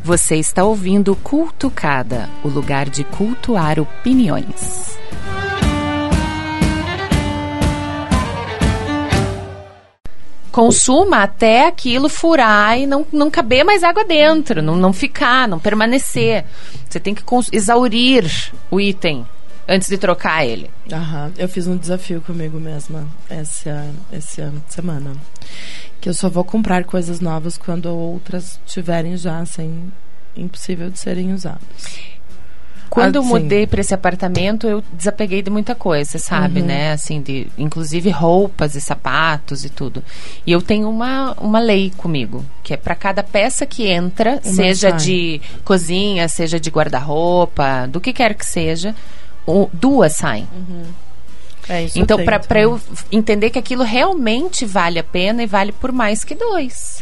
Você está ouvindo Cultucada, o lugar de cultuar opiniões. Consuma até aquilo furar e não caber mais água dentro, não ficar, não permanecer. Você tem que exaurir o item antes de trocar ele. Eu fiz um desafio comigo mesma essa semana. Que eu só vou comprar coisas novas quando outras estiverem já impossível de serem usadas. Quando eu mudei para esse apartamento, eu desapeguei de muita coisa, sabe, né? Assim, inclusive roupas e sapatos e tudo. E eu tenho uma lei comigo, que é para cada peça que entra, seja de cozinha, seja de guarda-roupa, do que quer que seja, 2 saem. Então, para eu entender que aquilo realmente vale a pena e vale por mais que 2.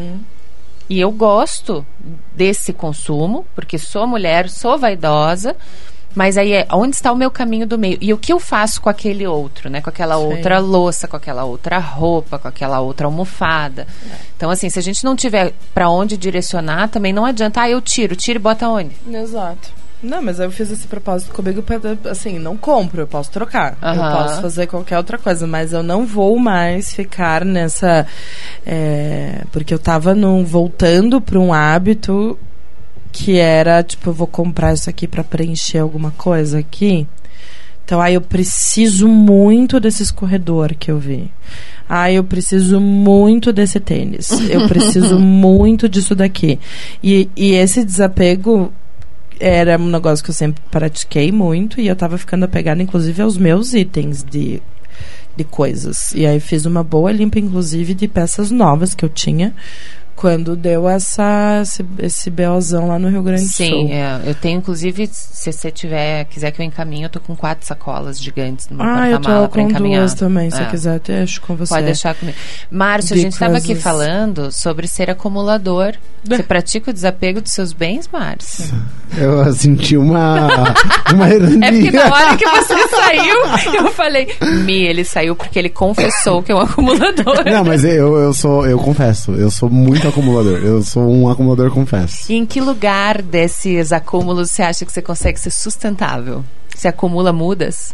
E eu gosto desse consumo, porque sou mulher, sou vaidosa, mas aí onde está o meu caminho do meio? E o que eu faço com aquele outro, né? Com aquela outra louça, com aquela outra roupa, com aquela outra almofada. Então, assim, se a gente não tiver para onde direcionar, também não adianta, eu tiro e bota onde? Exato. Não, mas eu fiz esse propósito comigo pra, assim, não compro, eu posso trocar. Eu posso fazer qualquer outra coisa, mas eu não vou mais ficar nessa... porque eu tava voltando pra um hábito que era, tipo, eu vou comprar isso aqui pra preencher alguma coisa aqui. Então, eu preciso muito desse escorredor que eu vi. Eu preciso muito desse tênis. Eu preciso muito disso daqui. E esse desapego... era um negócio que eu sempre pratiquei muito e eu tava ficando apegada, inclusive, aos meus itens de coisas. E aí fiz uma boa limpa, inclusive, de peças novas que eu tinha quando deu esse BOzão lá no Rio Grande do Sul. Sim, eu tenho, inclusive, se você quiser que eu encaminhe, eu tô com 4 sacolas gigantes no meu porta-mala pra encaminhar. Eu tô com 2 também, se quiser, deixo com você. Pode deixar comigo. Márcio, a gente estava aqui falando sobre ser acumulador. Você pratica o desapego dos seus bens, Márcio? Eu senti uma ironia. É porque na hora que você saiu, eu falei, ele saiu porque ele confessou que é um acumulador. Não, mas eu confesso, eu sou muito acumulador. Eu sou um acumulador, confesso. E em que lugar desses acúmulos você acha que você consegue ser sustentável? Você acumula mudas?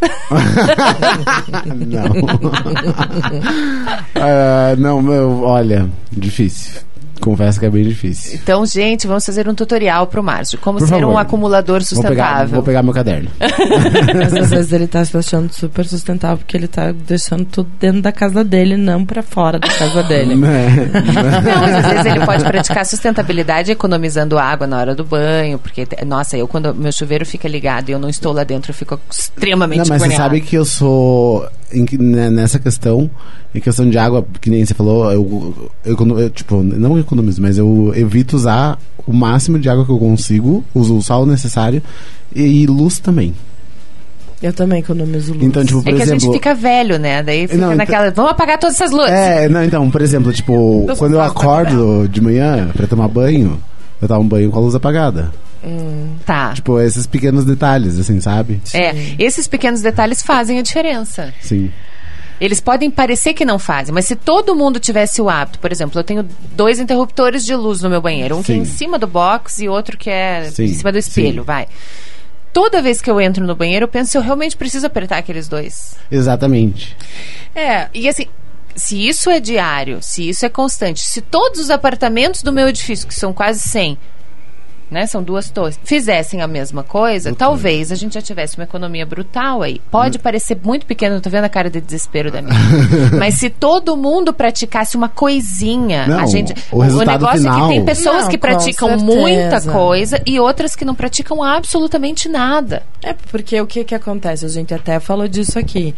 Não. Olha, difícil. Confesso que é bem difícil. Então, gente, vamos fazer um tutorial pro Márcio. Como ser um acumulador sustentável. Vou pegar meu caderno. Mas às vezes ele tá se achando super sustentável porque ele tá deixando tudo dentro da casa dele, não pra fora da casa dele. Não, mas às vezes ele pode praticar sustentabilidade economizando água na hora do banho, porque, nossa, quando meu chuveiro fica ligado e eu não estou lá dentro, eu fico extremamente mas agoniada. Você sabe que eu sou... nessa questão, em questão de água, que nem você falou, eu tipo, não economizo, mas eu evito usar o máximo de água que eu consigo, uso só o necessário, e luz também. Eu também economizo luz. Então, tipo, por exemplo, a gente fica velho, né? Daí fica naquela, vamos apagar todas essas luzes. Então, por exemplo, tipo, quando eu acordo de manhã pra tomar banho, eu tomo banho com a luz apagada. Tá. Tipo, esses pequenos detalhes, assim, sabe? Esses pequenos detalhes fazem a diferença. Sim. Eles podem parecer que não fazem, mas se todo mundo tivesse o hábito, por exemplo, eu tenho 2 interruptores de luz no meu banheiro, um que é em cima do box e outro que é em cima do espelho, vai. Toda vez que eu entro no banheiro, eu penso se eu realmente preciso apertar aqueles 2. Exatamente. E assim, se isso é diário, se isso é constante, se todos os apartamentos do meu edifício, que são quase 100, né, são 2 torres, fizessem a mesma coisa, talvez a gente já tivesse uma economia brutal aí. Pode parecer muito pequeno, eu tô vendo a cara de desespero da minha. Mas se todo mundo praticasse uma coisinha, o negócio final... é que tem pessoas que praticam muita coisa e outras que não praticam absolutamente nada. Porque o que acontece? A gente até falou disso aqui.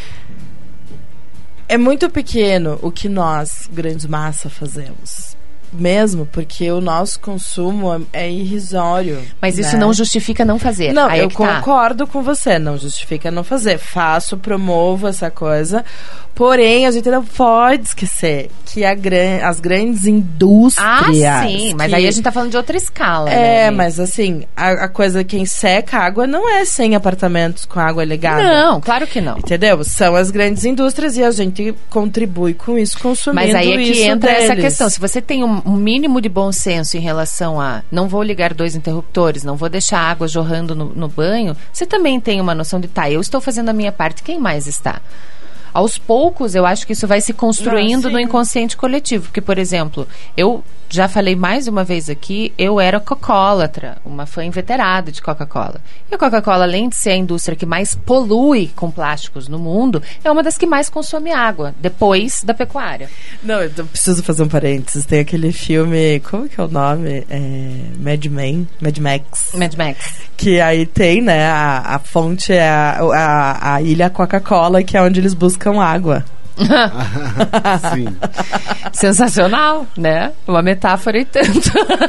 É muito pequeno o que nós, grande massa, fazemos. Mesmo, porque o nosso consumo é irrisório. Mas isso não justifica não fazer. Não, eu concordo com você, não justifica não fazer. Faço, promovo essa coisa. Porém, a gente não pode esquecer que as grandes indústrias... sim, mas aí a gente tá falando de outra escala, né? Mas assim, a coisa, quem seca a água não é 100 apartamentos com água ligada. Não, claro que não. Entendeu? São as grandes indústrias e a gente contribui com isso, consumindo isso. Mas aí é que entra essa questão. Se você tem um mínimo de bom senso em relação a não vou ligar 2 interruptores, não vou deixar água jorrando no banho, você também tem uma noção de, eu estou fazendo a minha parte, quem mais está? Aos poucos, eu acho que isso vai se construindo no inconsciente coletivo. Porque, por exemplo, eu já falei mais uma vez aqui, eu era cocólatra, uma fã inveterada de Coca-Cola. E a Coca-Cola, além de ser a indústria que mais polui com plásticos no mundo, é uma das que mais consome água, depois da pecuária. Não, eu preciso fazer um parênteses. Tem aquele filme, como que é o nome? Mad Max. Mad Max. Que aí tem, né, a fonte é a ilha Coca-Cola, que é onde eles buscam água. Sim. Sensacional, né? Uma metáfora e tanto.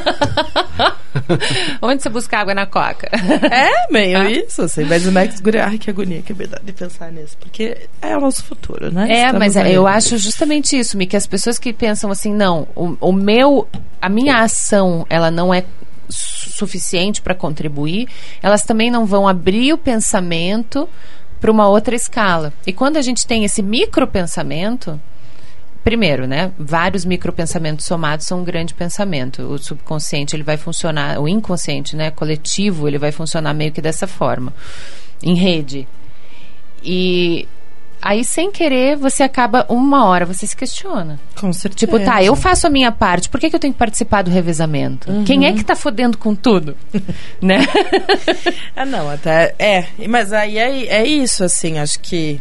Onde você busca água na Coca? Meio isso, assim. Mas o Max, ai, que agonia, que verdade de pensar nisso. Porque é o nosso futuro, né? Mas eu acho justamente isso, Mi, que as pessoas que pensam assim, não, a minha ação, ela não é suficiente para contribuir, elas também não vão abrir o pensamento para uma outra escala. E quando a gente tem esse micropensamento, primeiro, né, vários micropensamentos somados são um grande pensamento. O subconsciente, ele vai funcionar, o inconsciente, né, coletivo, ele vai funcionar meio que dessa forma, em rede. E aí, sem querer, você acaba uma hora, você se questiona. Com certeza. Tipo, eu faço a minha parte, por que eu tenho que participar do revezamento? Quem é que tá fodendo com tudo? Né? Não, até... mas aí é isso, assim, acho que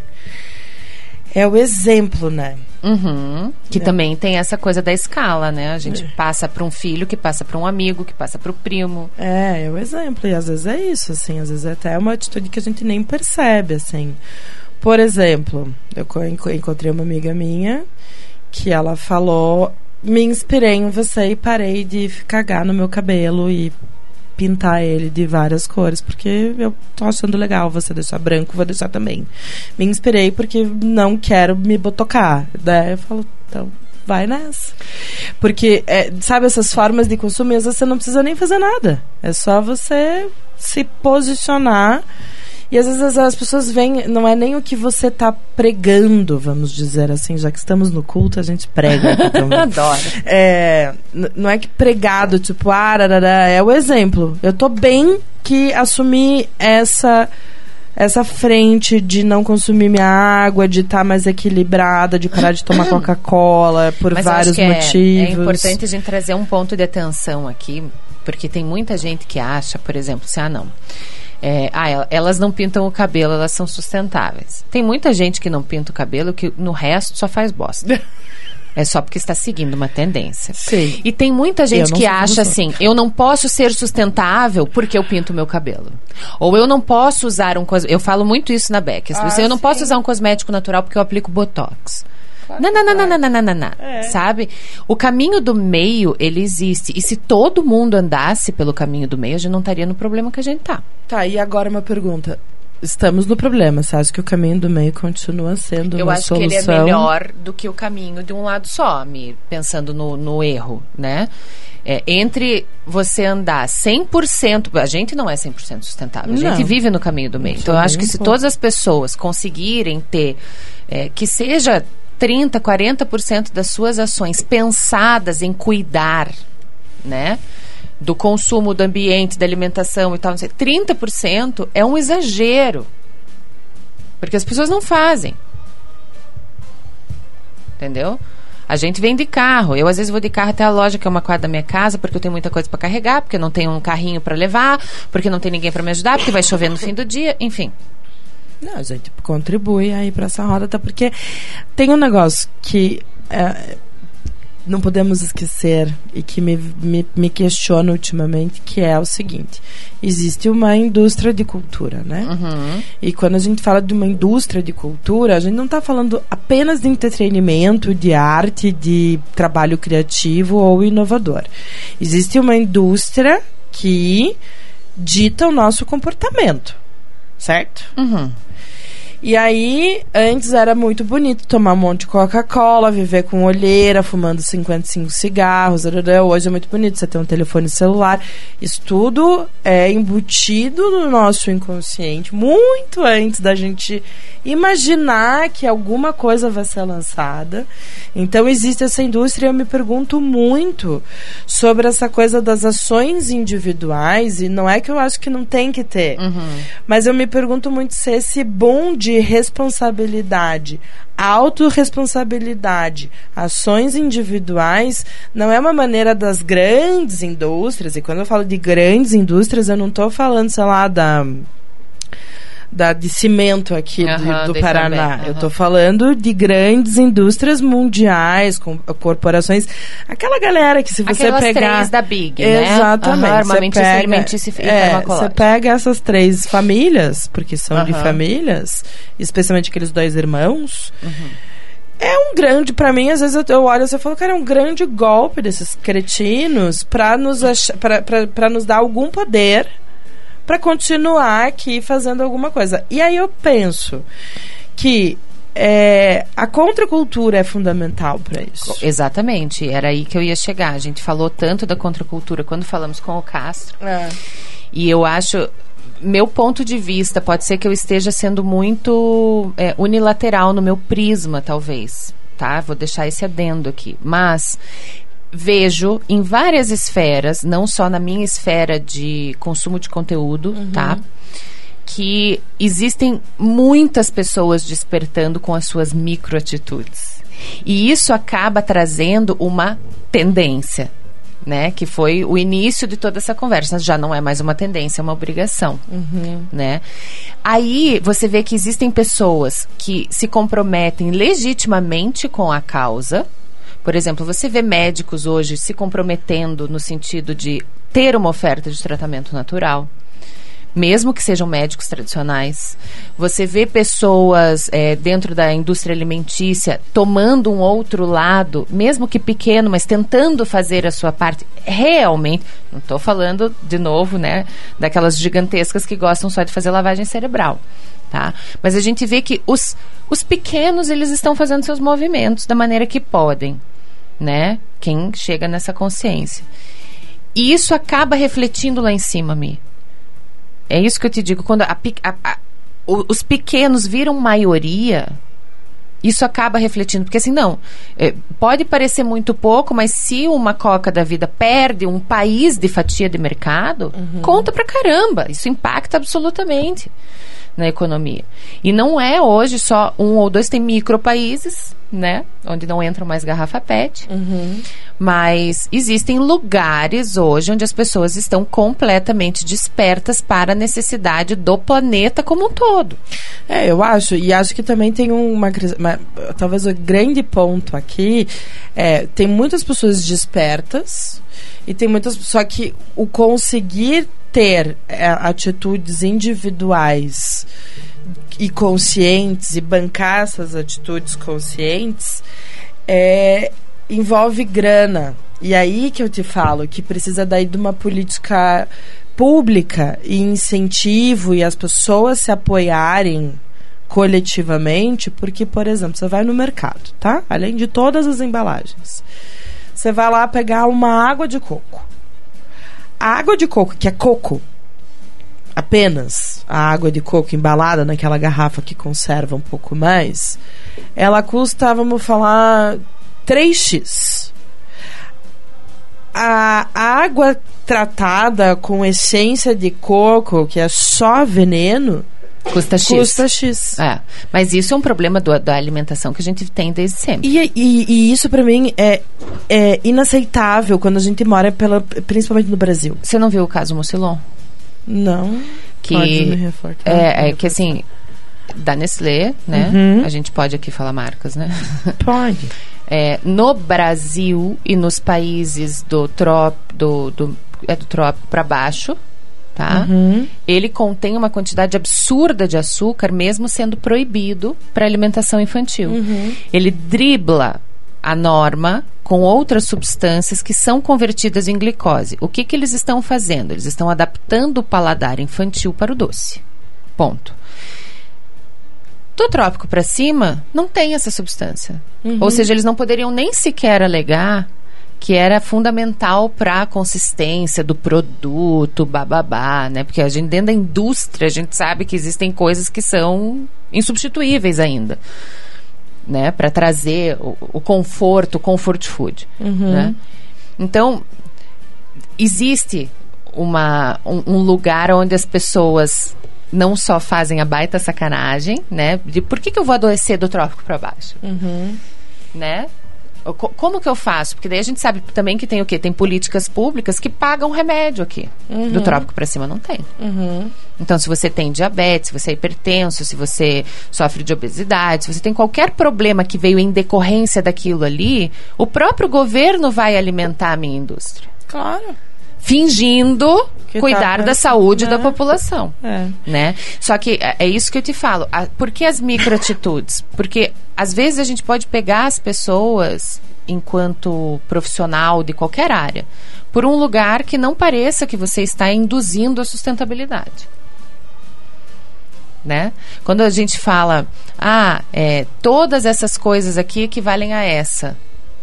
é o exemplo, né? Que também tem essa coisa da escala, né? A gente passa para um filho, que passa para um amigo, que passa para o primo. É o exemplo, e às vezes é isso, assim, às vezes até é uma atitude que a gente nem percebe, assim. Por exemplo, eu encontrei uma amiga minha que ela falou, me inspirei em você e parei de cagar no meu cabelo e pintar ele de várias cores, porque eu tô achando legal você deixar branco, vou deixar também. Me inspirei porque não quero me botocar. Daí eu falo, então vai nessa. Porque, sabe, essas formas de consumo, às vezes você não precisa nem fazer nada. É só você se posicionar. E às vezes as pessoas veem, não é nem o que você está pregando, vamos dizer assim, já que estamos no culto, a gente prega aqui também. Adoro. Não é que pregado, tipo, é o exemplo. Eu tô bem que assumi essa frente de não consumir minha água, de estar mais equilibrada, de parar de tomar Coca-Cola por vários motivos. É importante a gente trazer um ponto de atenção aqui, porque tem muita gente que acha, por exemplo, assim, não... elas não pintam o cabelo, elas são sustentáveis. Tem muita gente que não pinta o cabelo que no resto só faz bosta. É só porque está seguindo uma tendência. Sim. E tem muita gente que acha assim, eu não posso ser sustentável porque eu pinto o meu cabelo. Ou eu não posso usar eu falo muito isso na Beck. Eu não posso usar um cosmético natural porque eu aplico Botox. Não. Sabe? O caminho do meio, ele existe. E se todo mundo andasse pelo caminho do meio, a gente não estaria no problema que a gente tá. Tá, e agora uma pergunta. Estamos no problema, você acha que o caminho do meio continua sendo uma solução? Eu acho que ele é melhor do que o caminho de um lado só, pensando no erro, né? Entre você andar 100%... A gente não é 100% sustentável. A gente vive no caminho do meio. Então, eu acho que se todas as pessoas conseguirem ter... que seja 30%, 40% das suas ações pensadas em cuidar, né? Do consumo, do ambiente, da alimentação e tal, não sei, 30% é um exagero. Porque as pessoas não fazem. Entendeu? A gente vem de carro. Eu, às vezes, vou de carro até a loja, que é uma quadra da minha casa, porque eu tenho muita coisa para carregar, porque eu não tenho um carrinho para levar, porque não tem ninguém para me ajudar, porque vai chover no fim do dia, enfim. Não, a gente contribui aí para essa roda, até porque tem um negócio que não podemos esquecer e que me questiona ultimamente, que é o seguinte: existe uma indústria de cultura, né? E quando a gente fala de uma indústria de cultura, a gente não está falando apenas de entretenimento, de arte, de trabalho criativo ou inovador. Existe uma indústria que dita o nosso comportamento, certo? E aí, antes era muito bonito tomar um monte de Coca-Cola, viver com olheira, fumando 55 cigarros. Hoje é muito bonito você ter um telefone celular. Isso tudo é embutido no nosso inconsciente, muito antes da gente imaginar que alguma coisa vai ser lançada. Então existe essa indústria e eu me pergunto muito sobre essa coisa das ações individuais, e não é que eu acho que não tem que ter, mas eu me pergunto muito se esse boom de responsabilidade, autorresponsabilidade, ações individuais, não é uma maneira das grandes indústrias, e quando eu falo de grandes indústrias, eu não estou falando, sei lá, de cimento aqui do Paraná. Eu estou falando de grandes indústrias mundiais, com corporações. Aquela galera que, se você Aquelas pegar... três da Big, exatamente, né? Armamentícia, alimentícia e farmacológica. Você pega essas três famílias, porque são de famílias, especialmente aqueles 2 irmãos... É um grande, pra mim, às vezes eu olho e você fala, cara, é um grande golpe desses cretinos pra nos dar algum poder para continuar aqui fazendo alguma coisa. E aí eu penso que a contracultura é fundamental para isso. Exatamente, era aí que eu ia chegar. A gente falou tanto da contracultura quando falamos com o Castro. E eu acho... Meu ponto de vista, pode ser que eu esteja sendo muito unilateral no meu prisma, talvez. Tá? Vou deixar esse adendo aqui. Mas... vejo em várias esferas, não só na minha esfera de consumo de conteúdo, tá? Que existem muitas pessoas despertando com as suas microatitudes. E isso acaba trazendo uma tendência, né? Que foi o início de toda essa conversa. Já não é mais uma tendência, é uma obrigação, né? Aí você vê que existem pessoas que se comprometem legitimamente com a causa. Por exemplo, você vê médicos hoje se comprometendo no sentido de ter uma oferta de tratamento natural, mesmo que sejam médicos tradicionais. Você vê pessoas dentro da indústria alimentícia tomando um outro lado, mesmo que pequeno, mas tentando fazer a sua parte realmente. Não estou falando, de novo, né, daquelas gigantescas que gostam só de fazer lavagem cerebral. Tá? Mas a gente vê que os pequenos, eles estão fazendo seus movimentos da maneira que podem, né? Quem chega nessa consciência. E isso acaba refletindo lá em cima, Mi. É isso que eu te digo. Quando os pequenos viram maioria, isso acaba refletindo. Porque assim, não, pode parecer muito pouco, mas se uma Coca da vida perde um país de fatia de mercado, conta pra caramba. Isso impacta absolutamente na economia. E não é hoje só 1 ou 2, tem micropaíses, né, onde não entram mais garrafa PET, mas existem lugares hoje onde as pessoas estão completamente despertas para a necessidade do planeta como um todo. Eu acho, e acho que também tem talvez o grande ponto aqui tem muitas pessoas despertas e tem muitas, só que o conseguir ter atitudes individuais e conscientes e bancar essas atitudes conscientes envolve grana. E aí que eu te falo que precisa daí de uma política pública e incentivo e as pessoas se apoiarem coletivamente, porque, por exemplo, você vai no mercado, tá? Além de todas as embalagens, você vai lá pegar uma água de coco. A água de coco, que é coco, apenas a água de coco embalada naquela garrafa que conserva um pouco mais, ela custa, vamos falar, 3x. A água tratada com essência de coco, que é só veneno, custa X. Mas isso é um problema da alimentação que a gente tem desde sempre. E isso pra mim é inaceitável quando a gente mora principalmente no Brasil. Você não viu o caso Mucilon? Não. Que pode me reforçar. Que assim, da Nestlé, né? A gente pode aqui falar marcas, né? Pode. No Brasil e nos países do trópico para baixo, tá? Ele contém uma quantidade absurda de açúcar, mesmo sendo proibido para alimentação infantil. Ele dribla a norma com outras substâncias que são convertidas em glicose. O que eles estão fazendo? Eles estão adaptando o paladar infantil para o doce. Ponto. Do trópico para cima, não tem essa substância. Ou seja, eles não poderiam nem sequer alegar que era fundamental para a consistência do produto, bababá, né? Porque a gente, dentro da indústria, a gente sabe que existem coisas que são insubstituíveis ainda, né? Para trazer o conforto, o comfort food, né? Então, existe um lugar onde as pessoas não só fazem a baita sacanagem, né? De por que eu vou adoecer do trópico para baixo? Né? Como que eu faço? Porque daí a gente sabe também que tem o quê? Tem políticas públicas que pagam remédio aqui. Do trópico para cima não tem. Então, se você tem diabetes, se você é hipertenso, se você sofre de obesidade, se você tem qualquer problema que veio em decorrência daquilo ali, o próprio governo vai alimentar a minha indústria. Claro. Fingindo cuidar da saúde da população. Né? Só que é isso que eu te falo. Por que as microatitudes? Porque às vezes a gente pode pegar as pessoas, enquanto profissional de qualquer área, por um lugar que não pareça que você está induzindo a sustentabilidade. Né? Quando a gente fala, todas essas coisas aqui equivalem a essa.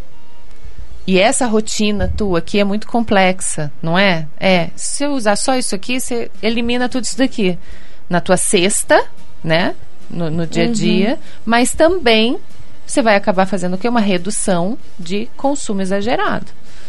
E essa rotina tua aqui é muito complexa, não é? Se eu usar só isso aqui, você elimina tudo isso daqui. Na tua cesta, né? No dia a dia. Mas também você vai acabar fazendo o quê? Uma redução de consumo exagerado.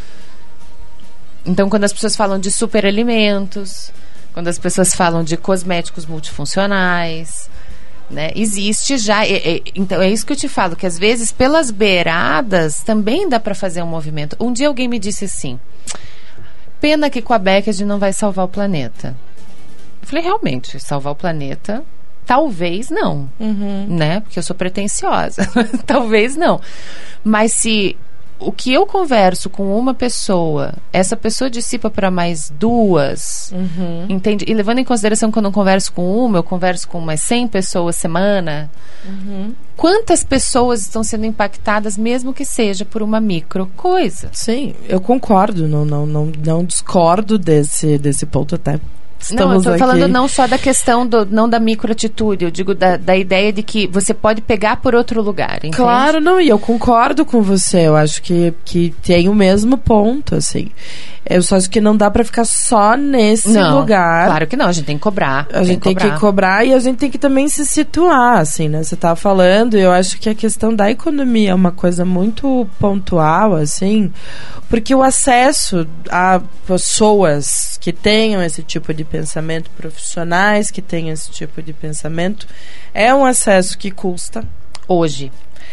Então, quando as pessoas falam de superalimentos, quando as pessoas falam de cosméticos multifuncionais, né? Existe já, então é isso que eu te falo, que às vezes pelas beiradas também dá para fazer um movimento. Um dia alguém me disse assim, pena que com a Beck a gente não vai salvar o planeta. Eu falei, realmente, salvar o planeta, talvez não, né? Porque eu sou pretensiosa, talvez não. Mas se o que eu converso com uma pessoa, essa pessoa dissipa para mais duas, entende? E levando em consideração que eu não converso com uma, eu converso com umas 100 pessoas semana, quantas pessoas estão sendo impactadas, mesmo que seja por uma micro coisa? Sim, eu concordo, não discordo desse ponto até. Não, eu estou falando não só da questão não da microatitude, eu digo da ideia de que você pode pegar por outro lugar, entende? Claro, não, e eu concordo com você, eu acho que tem o mesmo ponto, assim. Eu só acho que não dá pra ficar só nesse lugar. Claro que não, a gente tem que cobrar. A gente tem que cobrar e a gente tem que também se situar, assim, né? Você tava falando, eu acho que a questão da economia é uma coisa muito pontual, assim, porque o acesso a pessoas que tenham esse tipo de pensamento, profissionais que tenham esse tipo de pensamento, é um acesso que custa. Hoje,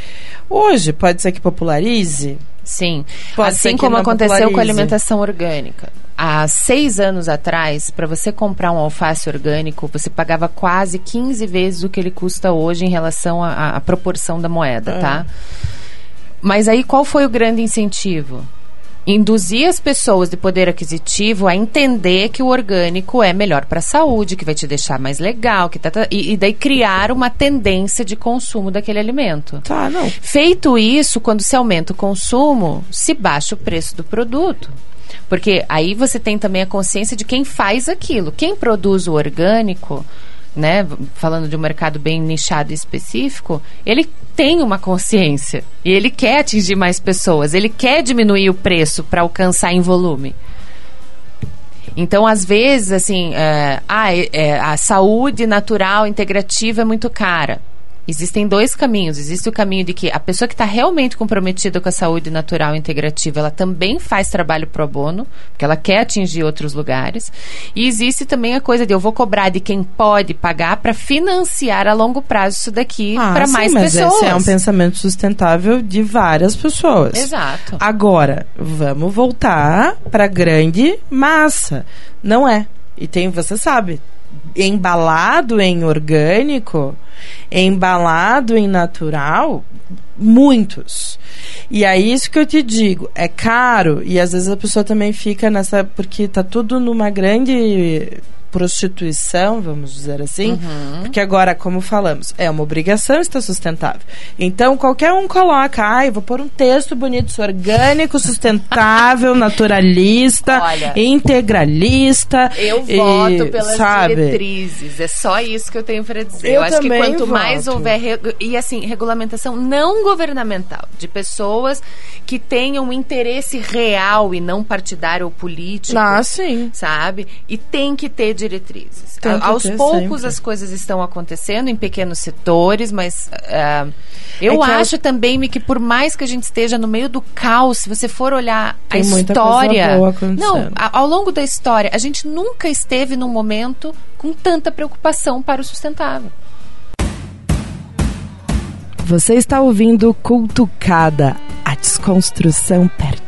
pode ser que popularize. Sim, assim como aconteceu com a alimentação orgânica. Há 6 anos atrás, para você comprar um alface orgânico, você pagava quase 15 vezes o que ele custa hoje em relação à proporção da moeda, tá? Mas aí qual foi o grande incentivo? Induzir as pessoas de poder aquisitivo a entender que o orgânico é melhor para a saúde, que vai te deixar mais legal, e daí criar uma tendência de consumo daquele alimento. Tá, não. Feito isso, quando se aumenta o consumo, se baixa o preço do produto. Porque aí você tem também a consciência de quem faz aquilo. Quem produz o orgânico, né, falando de um mercado bem nichado e específico, ele tem uma consciência e ele quer atingir mais pessoas, ele quer diminuir o preço para alcançar em volume. Então, às vezes, assim, a saúde natural integrativa é muito cara. Existem 2 caminhos. Existe o caminho de que a pessoa que está realmente comprometida com a saúde natural integrativa, ela também faz trabalho pro bono, porque ela quer atingir outros lugares. E existe também a coisa de eu vou cobrar de quem pode pagar para financiar a longo prazo isso daqui para mais pessoas. Mas esse é um pensamento sustentável de várias pessoas. Exato. Agora, vamos voltar para a grande massa. Não é. E tem, você sabe, embalado em orgânico, embalado em natural, muitos. E é isso que eu te digo, é caro, e às vezes a pessoa também fica nessa, porque tá tudo numa grande prostituição, vamos dizer assim, porque agora, como falamos, é uma obrigação estar sustentável. Então, qualquer um coloca, vou pôr um texto bonito, orgânico, sustentável, naturalista, integralista. Eu voto pelas diretrizes, é só isso que eu tenho para dizer. Eu acho que quanto mais houver, e assim, regulamentação não governamental, de pessoas que tenham um interesse real e não partidário ou político, sim. sabe? E tem que ter diretrizes. Aos poucos as coisas estão acontecendo em pequenos setores, mas eu acho também que por mais que a gente esteja no meio do caos, se você for olhar a história, ao longo da história, a gente nunca esteve num momento com tanta preocupação para o sustentável. Você está ouvindo Cutucada, a desconstrução perfeita.